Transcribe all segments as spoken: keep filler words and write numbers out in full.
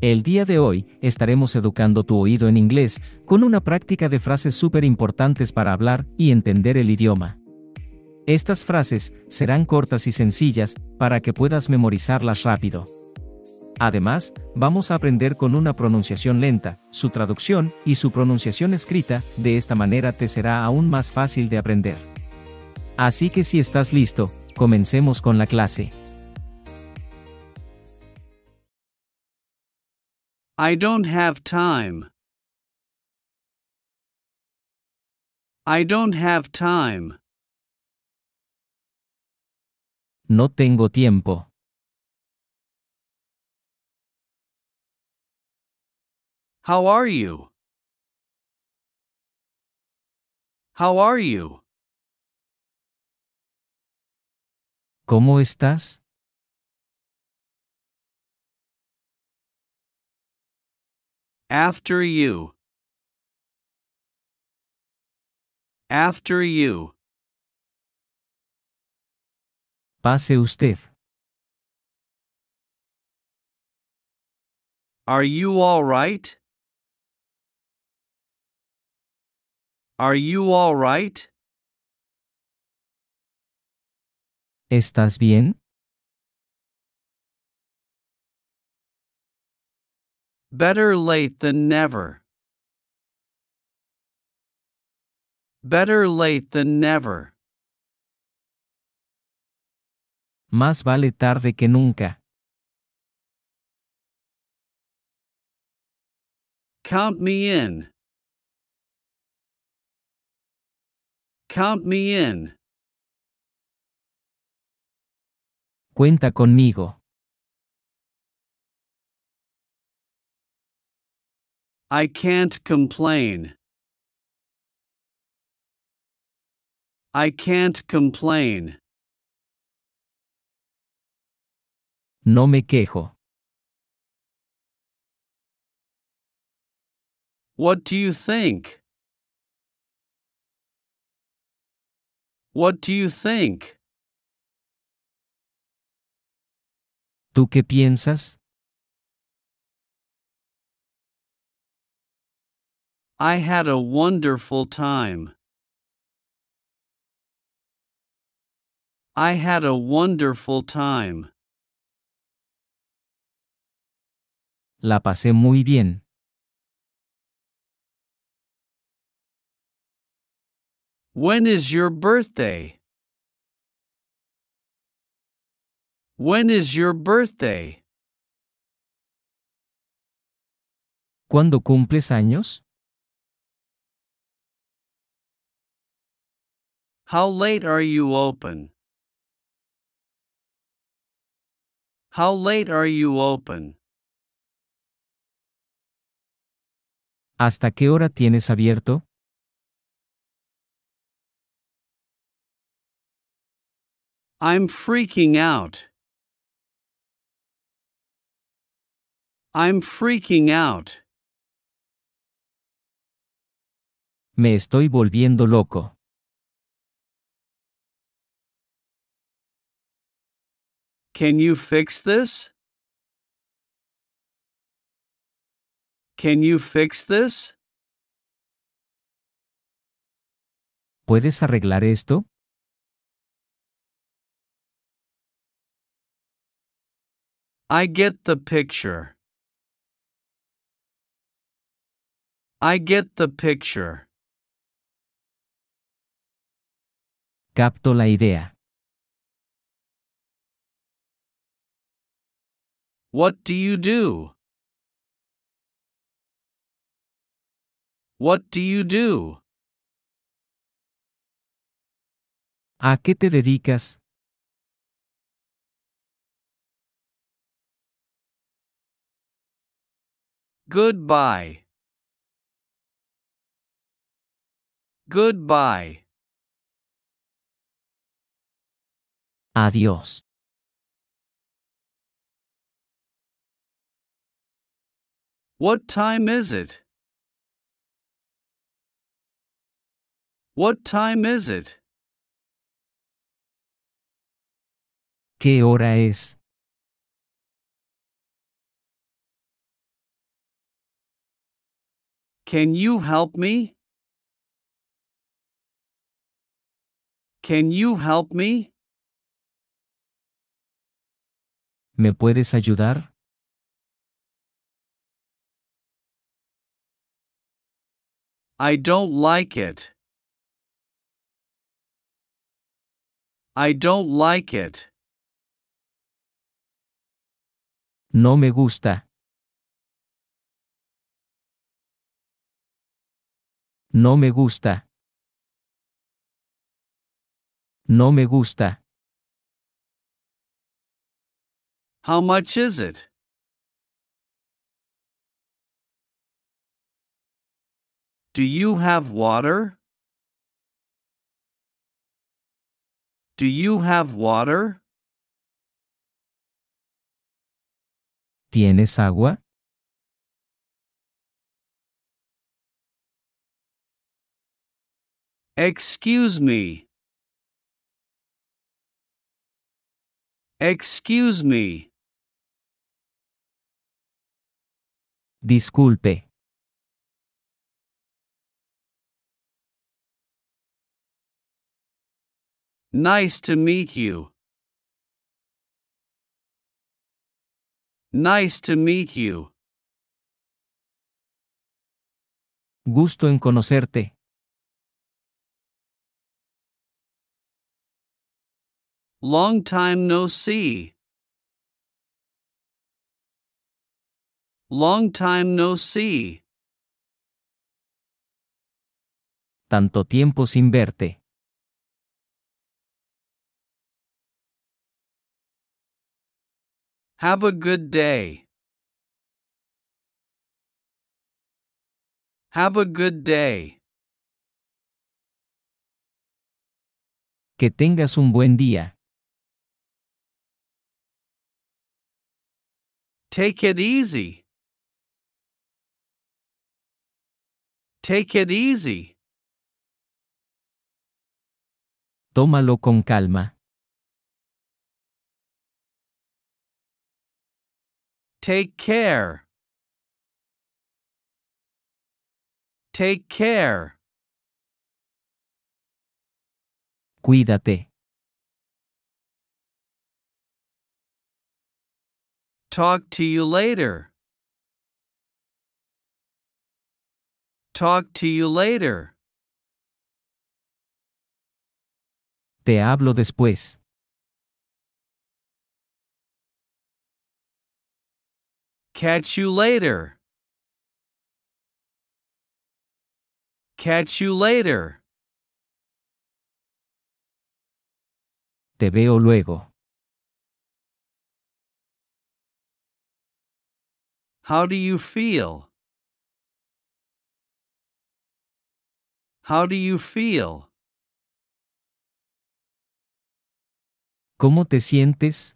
El día de hoy, estaremos educando tu oído en inglés, con una práctica de frases súper importantes para hablar y entender el idioma. Estas frases serán cortas y sencillas, para que puedas memorizarlas rápido. Además, vamos a aprender con una pronunciación lenta, su traducción y su pronunciación escrita, de esta manera te será aún más fácil de aprender. Así que si estás listo, comencemos con la clase. I don't have time. I don't have time. No tengo tiempo. How are you? How are you? ¿Cómo estás? After you. After you. Pase usted. Are you all right? Are you all right? ¿Estás bien? Better late than never. Better late than never. Más vale tarde que nunca. Count me in. Count me in. Cuenta conmigo. I can't complain. I can't complain. No me quejo. What do you think? What do you think? ¿Tú qué piensas? I had a wonderful time. I had a wonderful time. La pasé muy bien. When is your birthday? When is your birthday? ¿Cuándo cumples años? How late are you open? How late are you open? ¿Hasta qué hora tienes abierto? I'm freaking out. I'm freaking out. Me estoy volviendo loco. Can you fix this? Can you fix this? ¿Puedes arreglar esto? I get the picture. I get the picture. Capto la idea. What do you do? What do you do? ¿A qué te dedicas? Goodbye. Goodbye. Adiós. What time is it? What time is it? ¿Qué hora es? Can you help me? Can you help me? ¿Me puedes ayudar? I don't like it. I don't like it. No me gusta. No me gusta. No me gusta. How much is it? Do you have water? Do you have water? ¿Tienes agua? Excuse me. Excuse me. Disculpe. Nice to meet you. Nice to meet you. Gusto en conocerte. Long time no see. Long time no see. Tanto tiempo sin verte. Have a good day. Have a good day. Que tengas un buen día. Take it easy. Take it easy. Tómalo con calma. Take care. Take care. Cuídate. Talk to you later. Talk to you later. Te hablo después. Catch you later. Catch you later. Te veo luego. How do you feel? How do you feel? ¿Cómo te sientes?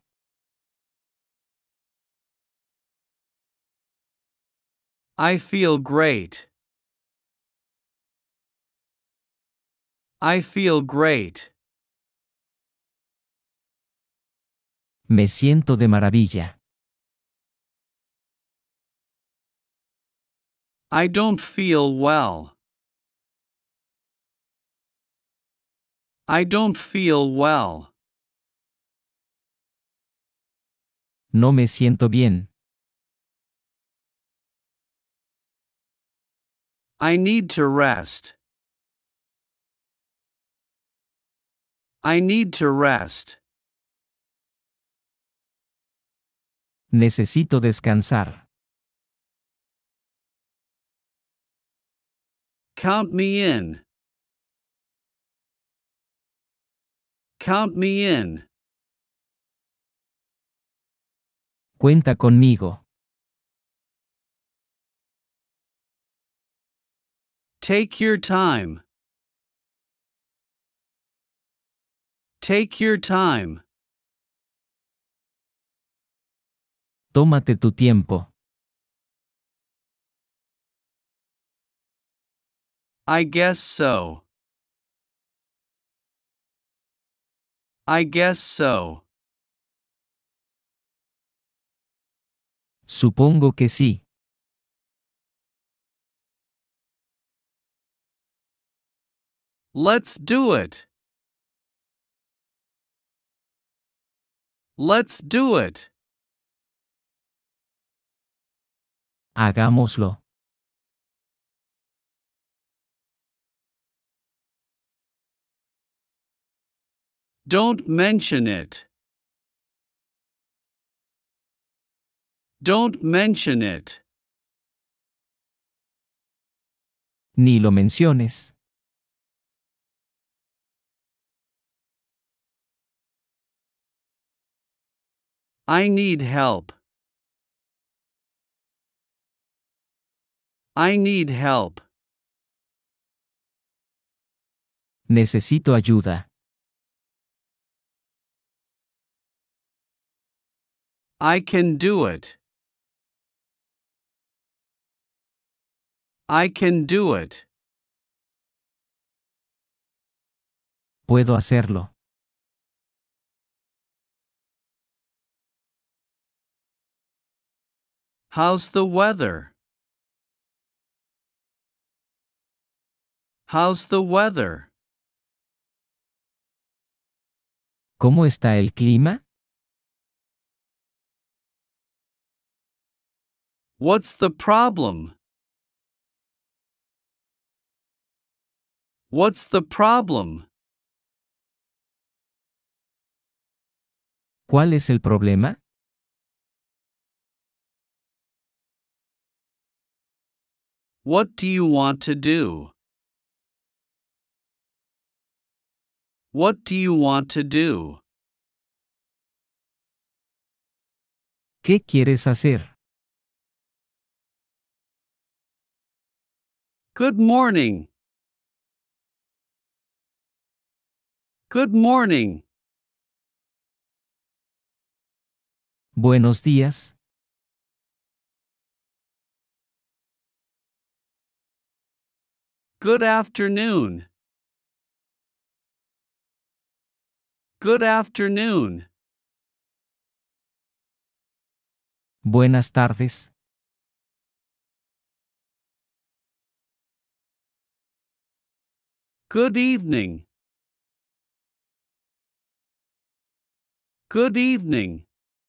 I feel great. I feel great. Me siento de maravilla. I don't feel well. I don't feel well. No me siento bien. I need to rest. I need to rest. Necesito descansar. Count me in. Count me in. Cuenta conmigo. Take your time. Take your time. Tómate tu tiempo. I guess so. I guess so. Supongo que sí. Let's do it. Let's do it. Hagámoslo. Don't mention it. Don't mention it. Ni lo menciones. I need help. I need help. Necesito ayuda. I can do it. I can do it. Puedo hacerlo. How's the weather? How's the weather? ¿Cómo está el clima? What's the problem? What's the problem? ¿Cuál es el problema? What do you want to do? What do you want to do? ¿Qué quieres hacer? Good morning. Good morning. Buenos días. Good afternoon. Good afternoon. Buenas tardes. Good evening. Good evening.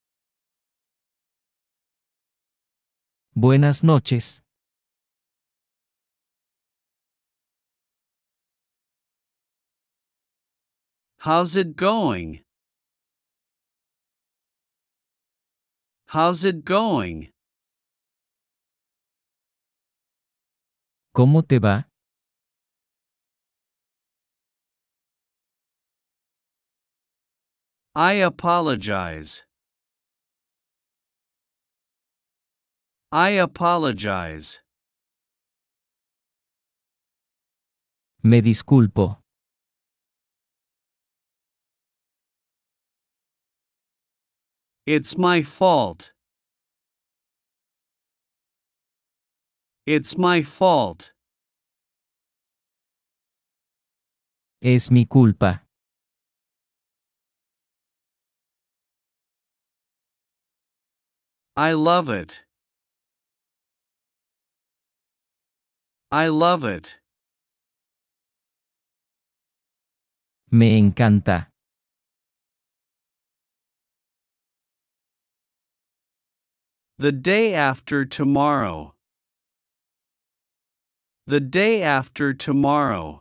Buenas noches. How's it going? How's it going? ¿Cómo te va? I apologize. I apologize. Me disculpo. It's my fault. It's my fault. Es mi culpa. I love it. I love it. Me encanta. The day after tomorrow. The day after tomorrow.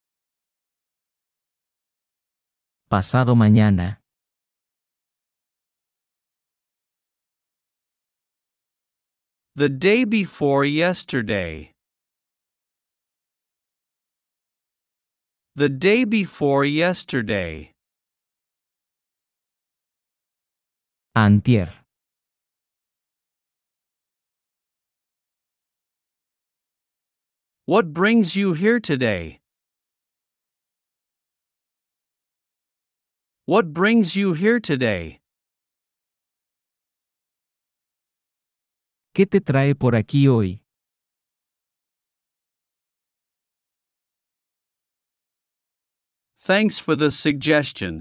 Pasado mañana. The day before yesterday. The day before yesterday. Antier. What brings you here today? What brings you here today? ¿Qué te trae por aquí hoy? Thanks for the suggestion.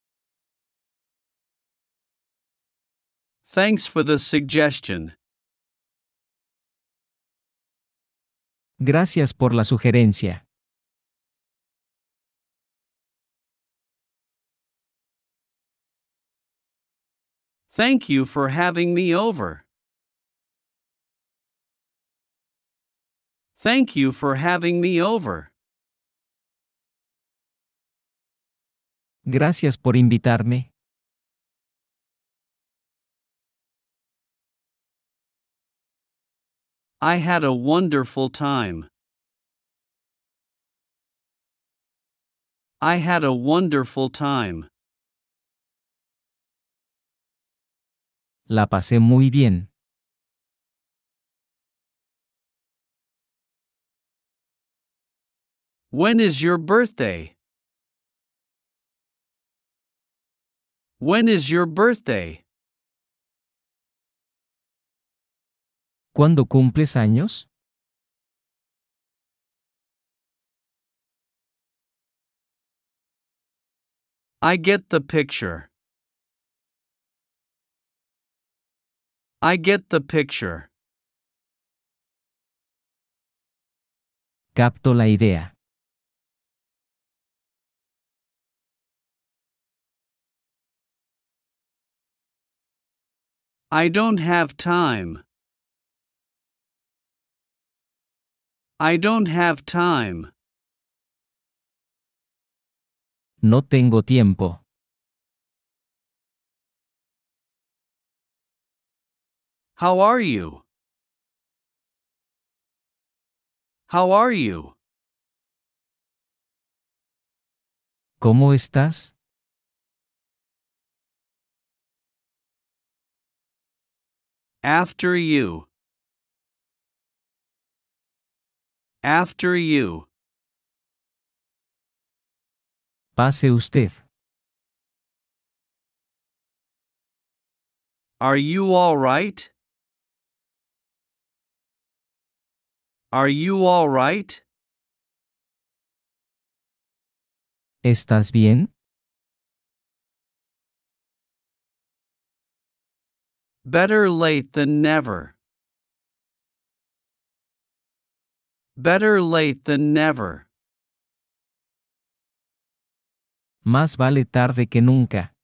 Thanks for the suggestion. Gracias por la sugerencia. Thank you for having me over. Thank you for having me over. Gracias por invitarme. I had a wonderful time. I had a wonderful time. La pasé muy bien. When is your birthday? When is your birthday? ¿Cuándo cumples años? I get the picture. I get the picture. Capto la idea. I don't have time. I don't have time. No tengo tiempo. How are you? How are you? ¿Cómo estás? After you. After you. Pase usted. Are you all right? Are you all right? ¿Estás bien? Better late than never. Better late than never. Más vale tarde que nunca.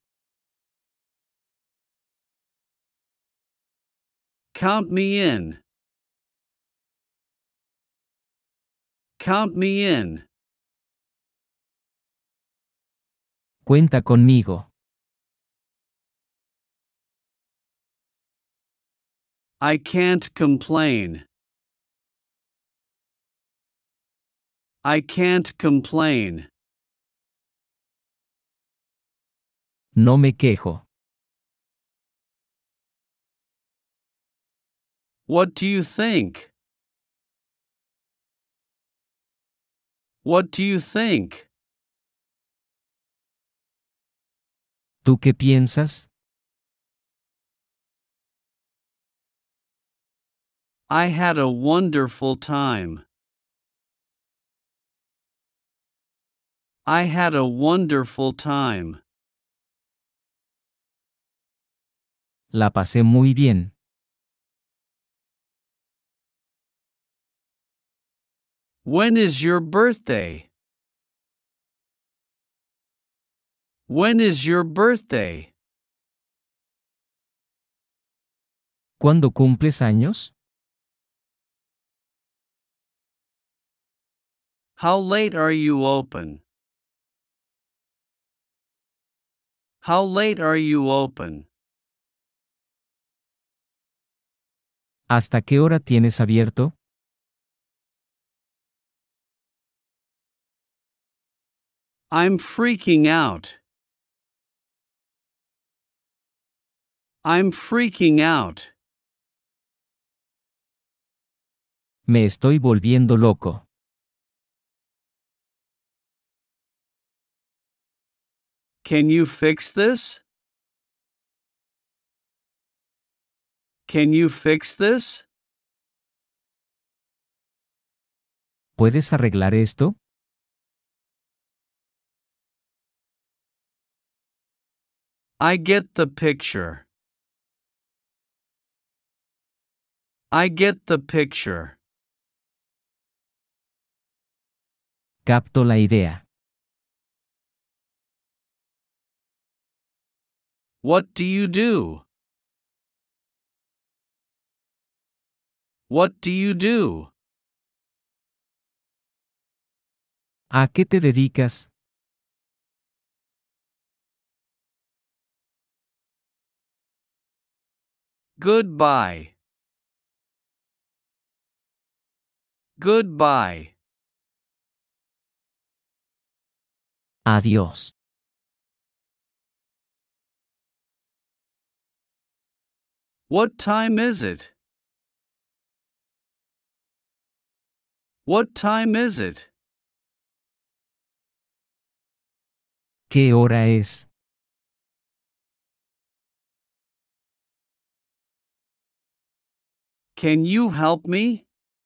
Count me in. Count me in. Cuenta conmigo. I can't complain. I can't complain. No me quejo. What do you think? What do you think? ¿Tú qué piensas? I had a wonderful time. I had a wonderful time. La pasé muy bien. When is your birthday? When is your birthday? ¿Cuándo cumples años? How late are you open? How late are you open? ¿Hasta qué hora tienes abierto? I'm freaking out. I'm freaking out. Me estoy volviendo loco. Can you fix this? Can you fix this? ¿Puedes arreglar esto? I get the picture. I get the picture. Capto la idea. What do you do? What do you do? ¿A qué te dedicas? Goodbye. Goodbye. Adiós. What time is it? What time is it? ¿Qué hora es? Can you help me?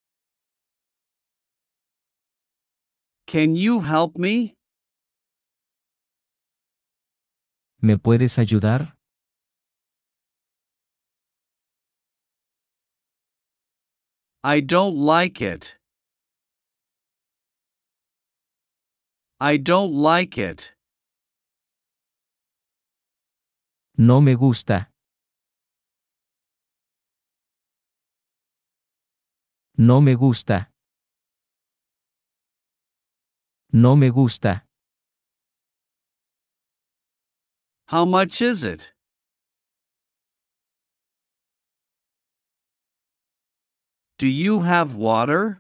Can you help me? ¿Me puedes ayudar? I don't like it. I don't like it. No me gusta. No me gusta. No me gusta. How much is it? Do you have water?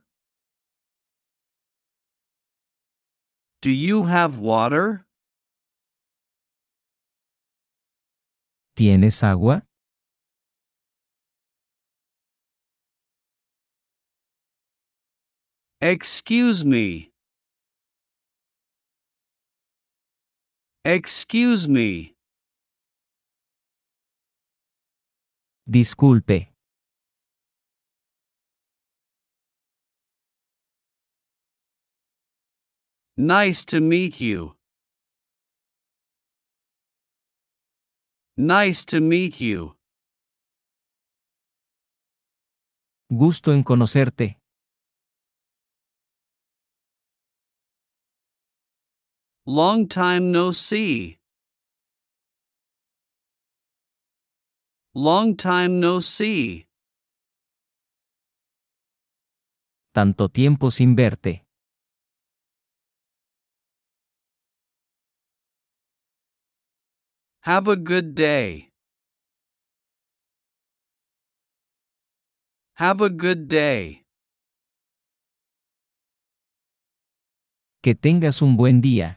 Do you have water? ¿Tienes agua? Excuse me. Excuse me. Disculpe. Nice to meet you. Nice to meet you. Gusto en conocerte. Long time no see. Long time no see. Tanto tiempo sin verte. Have a good day. Have a good day. Que tengas un buen día.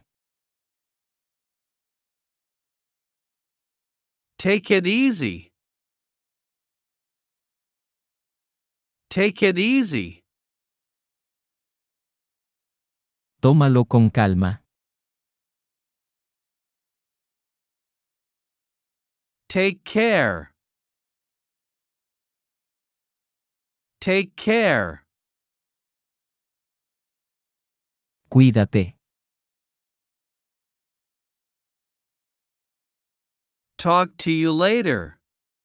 Take it easy. Take it easy. Tómalo con calma. Take care. Take care. Cuídate. Talk to you later.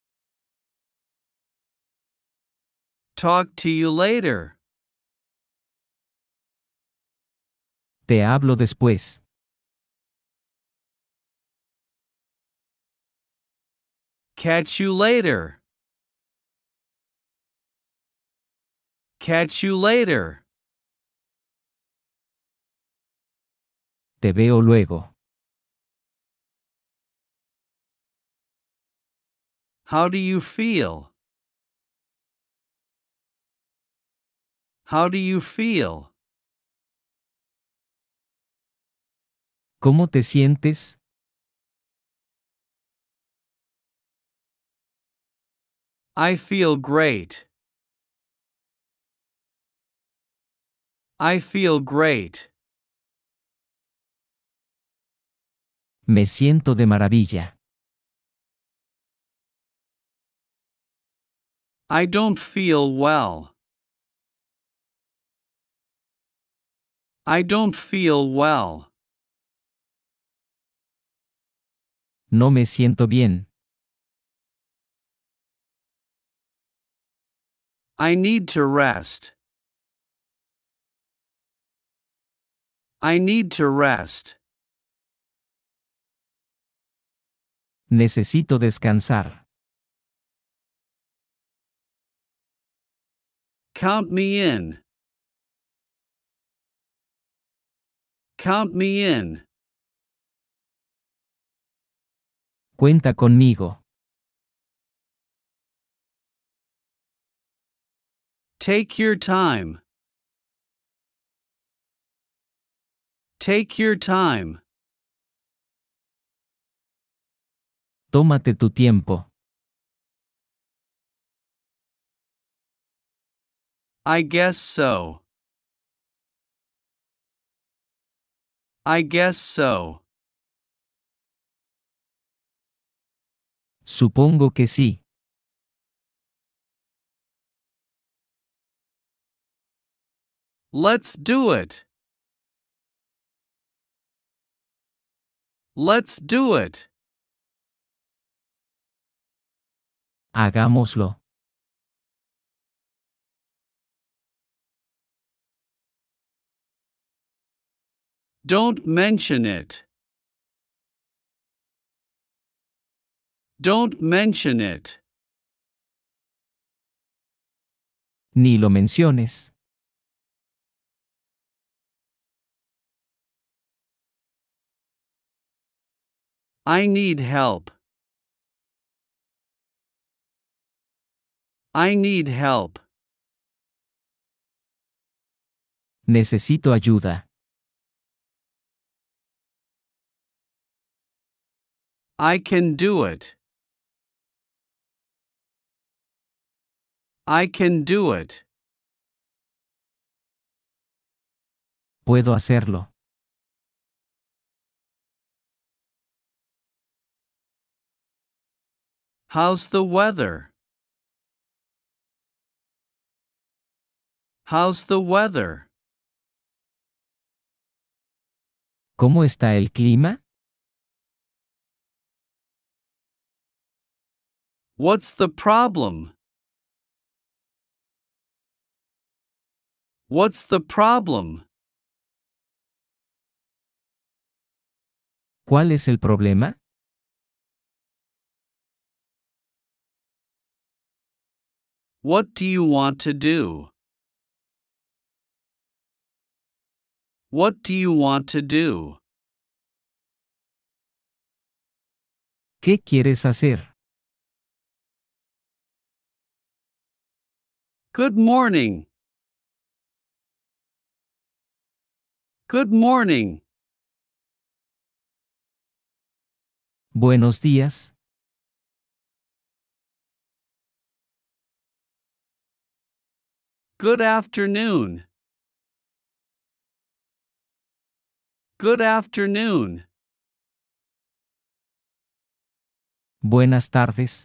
Talk to you later. Te hablo después. Catch you later. Catch you later. Te veo luego. How do you feel? How do you feel? ¿Cómo te sientes? I feel great. I feel great. Me siento de maravilla. I don't feel well. I don't feel well. No me siento bien. I need to rest. I need to rest. Necesito descansar. Count me in. Count me in. Cuenta conmigo. Take your time. Take your time. Tómate tu tiempo. I guess so. I guess so. Supongo que sí. Let's do it. Let's do it. Hagámoslo. Don't mention it. Don't mention it. Ni lo menciones. I need help. I need help. Necesito ayuda. I can do it. I can do it. Puedo hacerlo. How's the weather? How's the weather? ¿Cómo está el clima? What's the problem? What's the problem? ¿Cuál es el problema? What do you want to do? What do you want to do? ¿Qué quieres hacer? Good morning. Good morning. Buenos días. Good afternoon. Good afternoon. Buenas tardes.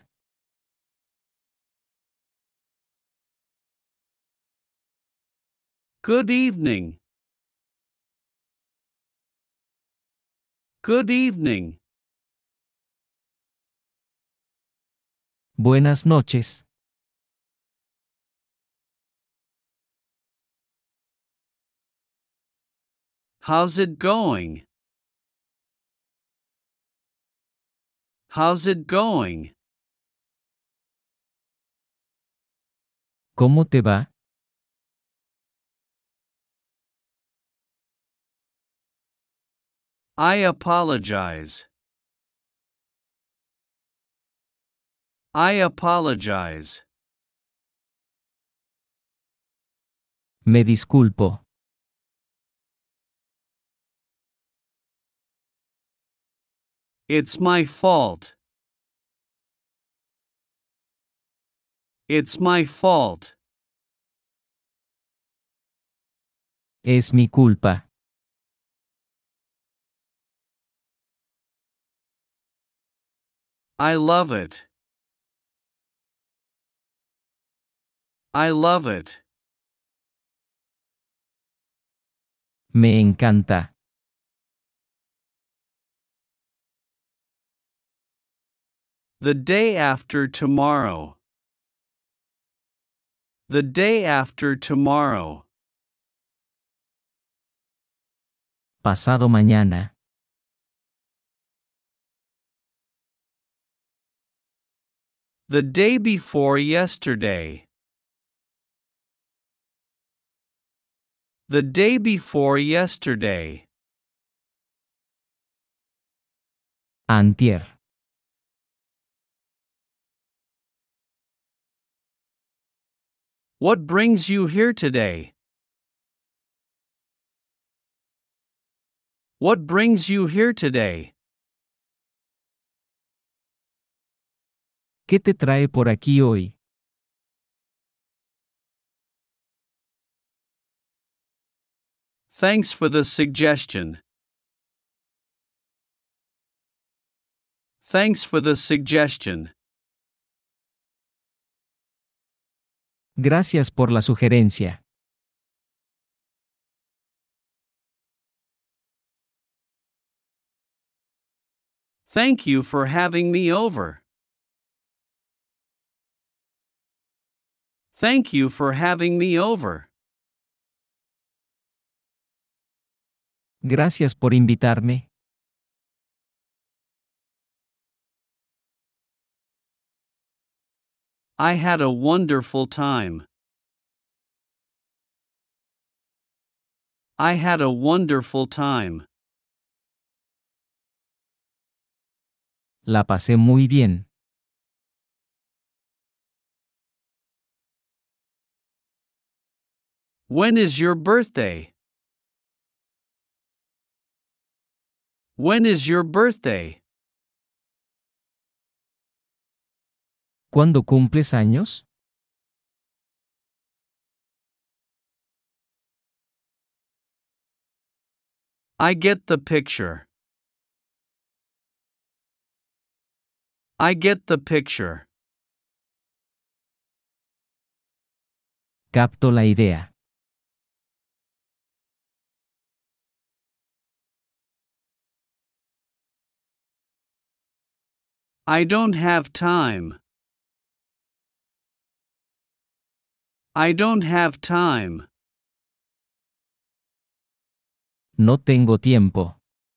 Good evening. Good evening. Buenas noches. How's it going? How's it going? ¿Cómo te va? I apologize. I apologize. Me disculpo. It's my fault. It's my fault. Es mi culpa. I love it. I love it. Me encanta. The day after tomorrow. The day after tomorrow. Pasado mañana. The day before yesterday. The day before yesterday. Antier. What brings you here today? What brings you here today? ¿Qué te trae por aquí hoy? Thanks for the suggestion. Thanks for the suggestion. Gracias por la sugerencia. Thank you for having me over. Thank you for having me over. Gracias por invitarme. I had a wonderful time. I had a wonderful time. La pasé muy bien. When is your birthday? When is your birthday? ¿Cuándo cumples años? I get the picture. I get the picture. Capto la idea. I don't have time. I don't have time. No tengo tiempo.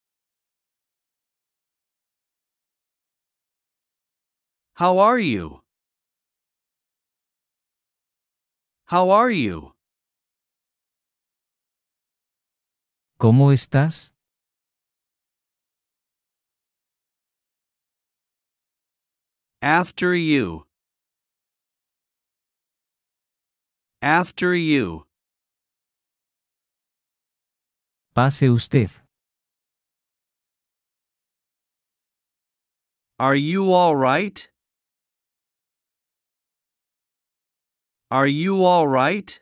How are you? How are you? ¿Cómo estás? After you. After you. Pase usted. Are you all right? Are you all right?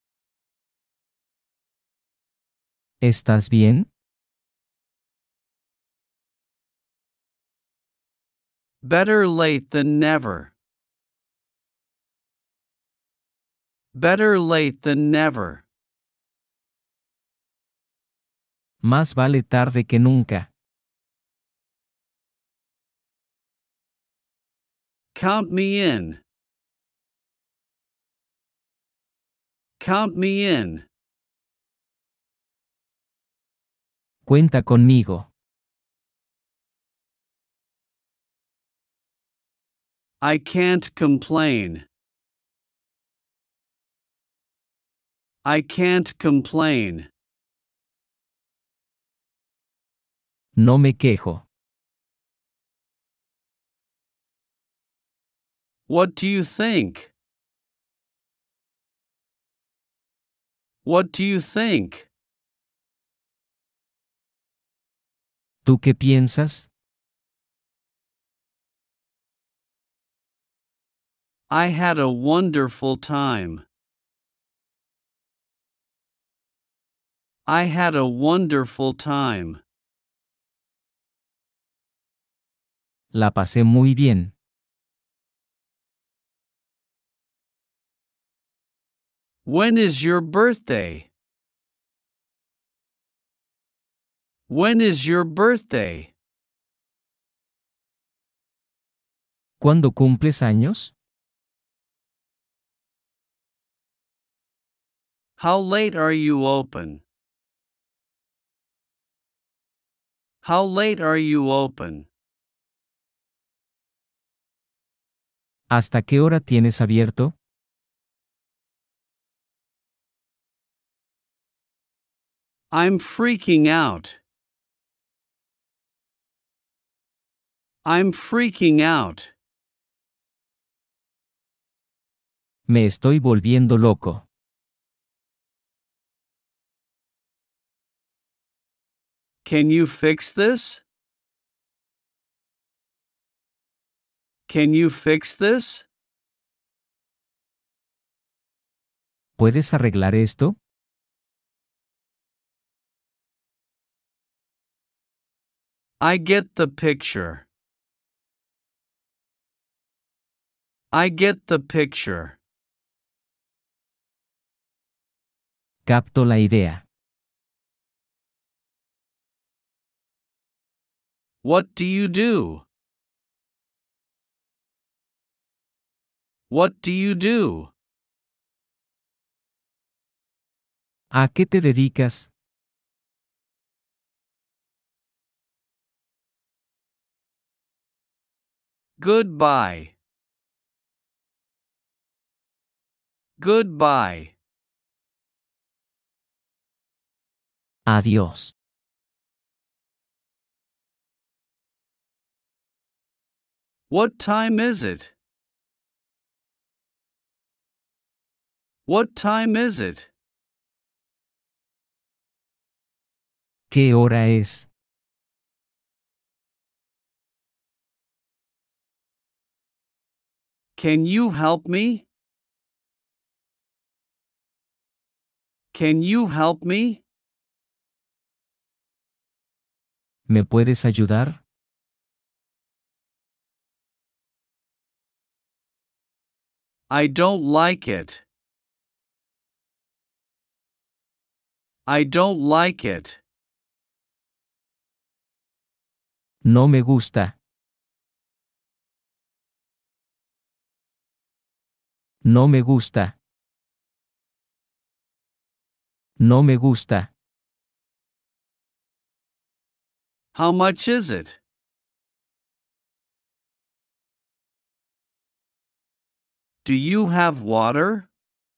¿Estás bien? Better late than never. Better late than never. Más vale tarde que nunca. Count me in. Count me in. Cuenta conmigo. I can't complain. I can't complain. No me quejo. What do you think? What do you think? ¿Tú qué piensas? I had a wonderful time. I had a wonderful time. La pasé muy bien. When is your birthday? When is your birthday? ¿Cuándo cumples años? How late are you open? How late are you open? ¿Hasta qué hora tienes abierto? I'm freaking out. I'm freaking out. Me estoy volviendo loco. Can you fix this? Can you fix this? ¿Puedes arreglar esto? I get the picture. I get the picture. Capto la idea. What do you do? What do you do? ¿A qué te dedicas? Goodbye. Goodbye. Adiós. What time is it? What time is it? ¿Qué hora es? Can you help me? Can you help me? ¿Me puedes ayudar? I don't like it. I don't like it. No me gusta. No me gusta. No me gusta. How much is it? Do you have water?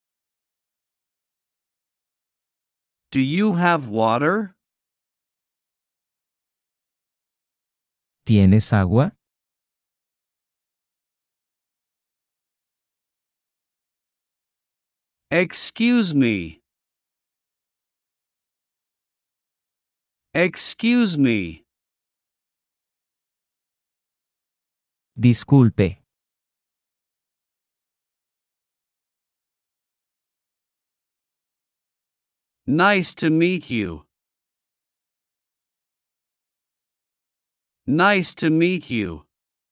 Do you have water? ¿Tienes agua? Excuse me. Excuse me. Disculpe. Nice to meet you. Nice to meet you.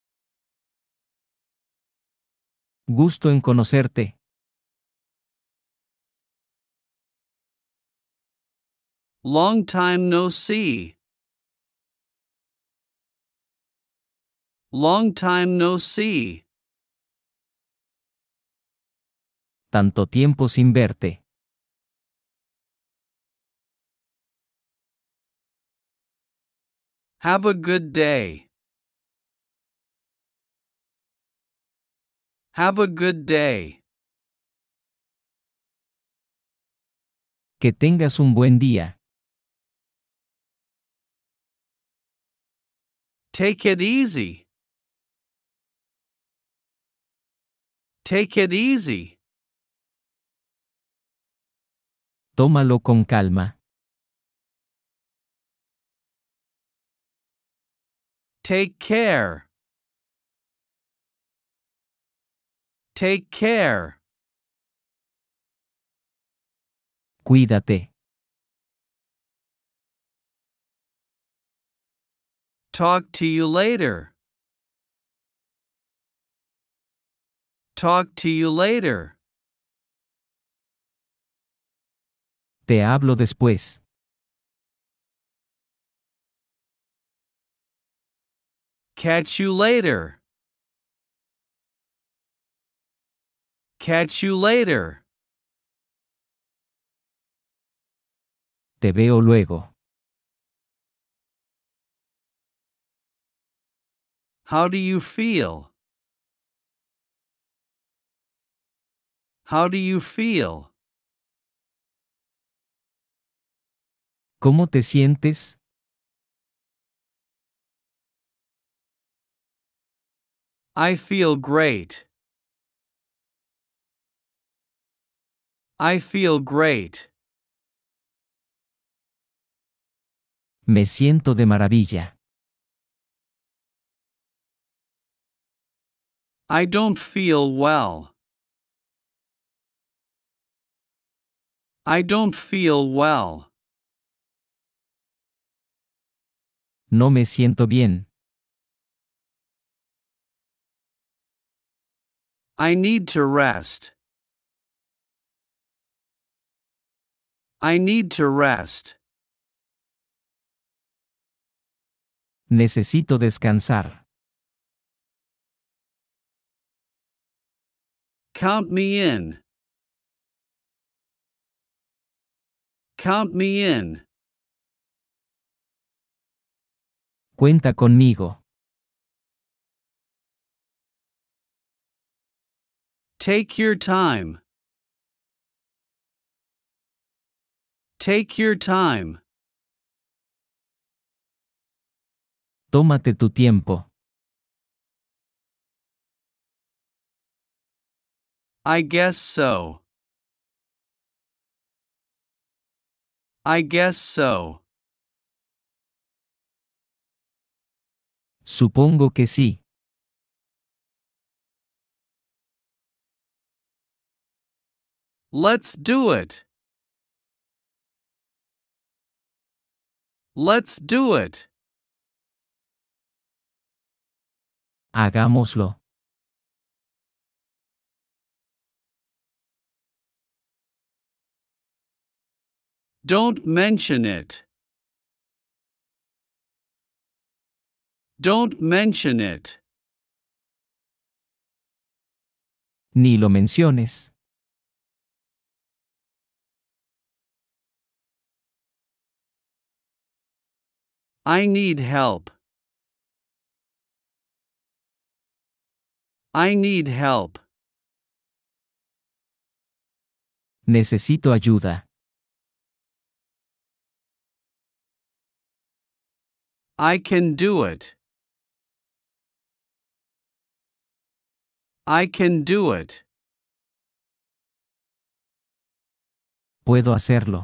Gusto en conocerte. Long time no see. Long time no see. Tanto tiempo sin verte. Have a good day. Have a good day. Que tengas un buen día. Take it easy. Take it easy. Tómalo con calma. Take care. Take care. Cuídate. Talk to you later. Talk to you later. Te hablo después. Catch you later. Catch you later. Te veo luego. How do you feel? How do you feel? ¿Cómo te sientes? I feel great. I feel great. Me siento de maravilla. I don't feel well. I don't feel well. No me siento bien. I need to rest. I need to rest. Necesito descansar. Count me in. Count me in. Cuenta conmigo. Take your time. Take your time. Tómate tu tiempo. I guess so. I guess so. Supongo que sí. Let's do it. Let's do it. Hagámoslo. Don't mention it. Don't mention it. Ni lo menciones. I need help. I need help. Necesito ayuda. I can do it. I can do it. Puedo hacerlo.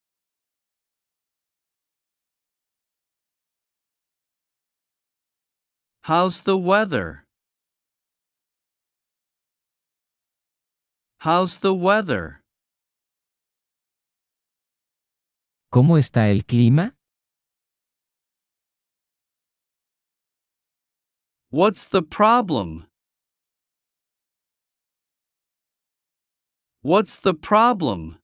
How's the weather? How's the weather? ¿Cómo está el clima? What's the problem? What's the problem?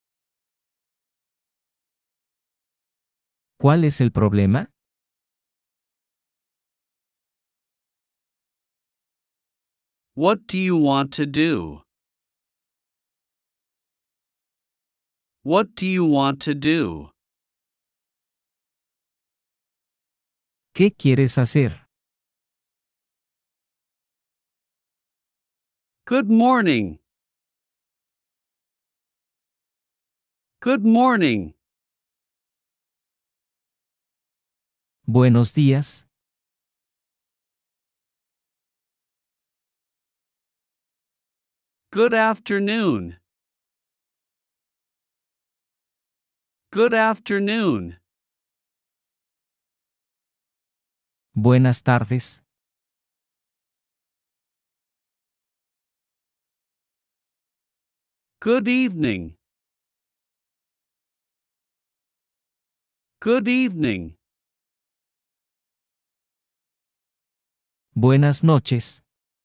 ¿Cuál es el problema? What do you want to do? What do you want to do? ¿Qué quieres hacer? Good morning. Good morning. Buenos días. Good afternoon. Good afternoon. Buenas tardes. Good evening. Good evening. Buenas noches.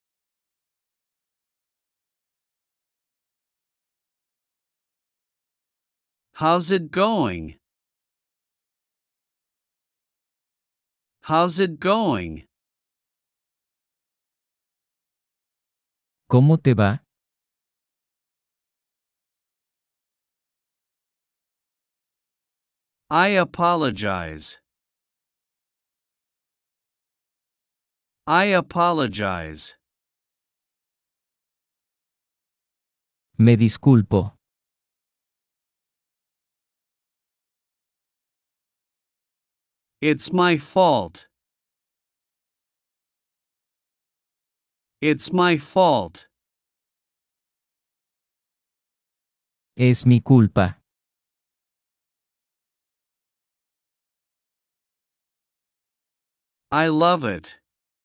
How's it going? How's it going? ¿Cómo te va? I apologize. I apologize. Me disculpo. It's my fault. It's my fault. Es mi culpa. I love it.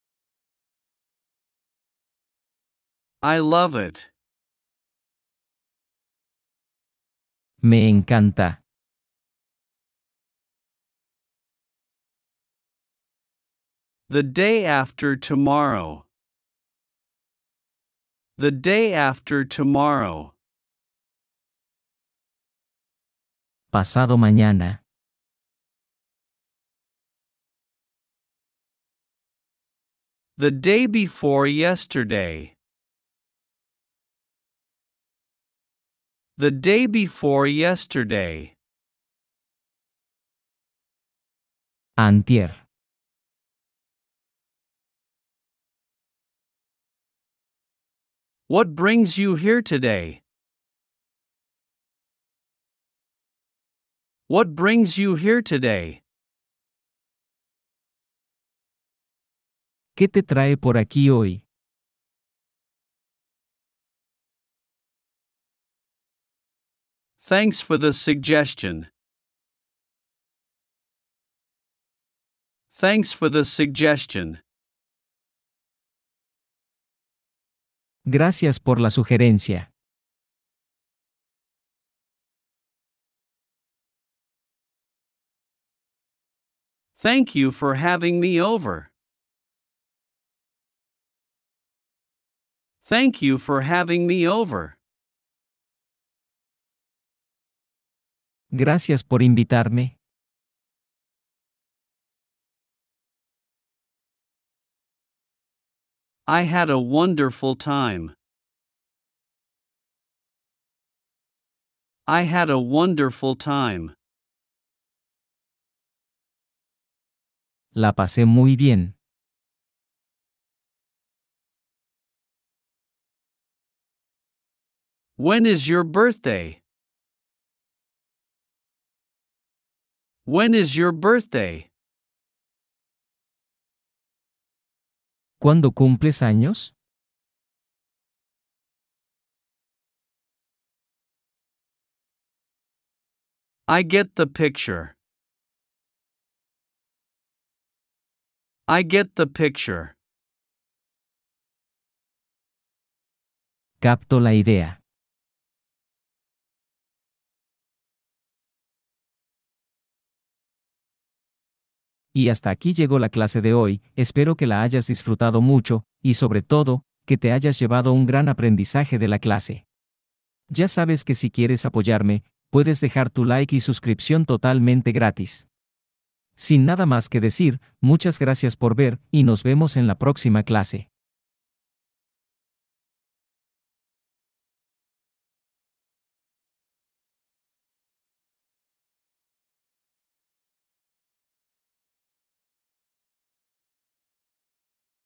I love it. Me encanta. The day after tomorrow. The day after tomorrow. Pasado mañana. The day before yesterday. The day before yesterday. Antier. What brings you here today? What brings you here today? ¿Qué te trae por aquí hoy? Thanks for the suggestion. Thanks for the suggestion. Gracias por la sugerencia. Thank you for having me over. Thank you for having me over. Gracias por invitarme. I had a wonderful time. I had a wonderful time. La pasé muy bien. When is your birthday? When is your birthday? ¿Cuándo cumples años? I get the picture. I get the picture. Capto la idea. Y hasta aquí llegó la clase de hoy, espero que la hayas disfrutado mucho, y sobre todo, que te hayas llevado un gran aprendizaje de la clase. Ya sabes que si quieres apoyarme, puedes dejar tu like y suscripción totalmente gratis. Sin nada más que decir, muchas gracias por ver, y nos vemos en la próxima clase.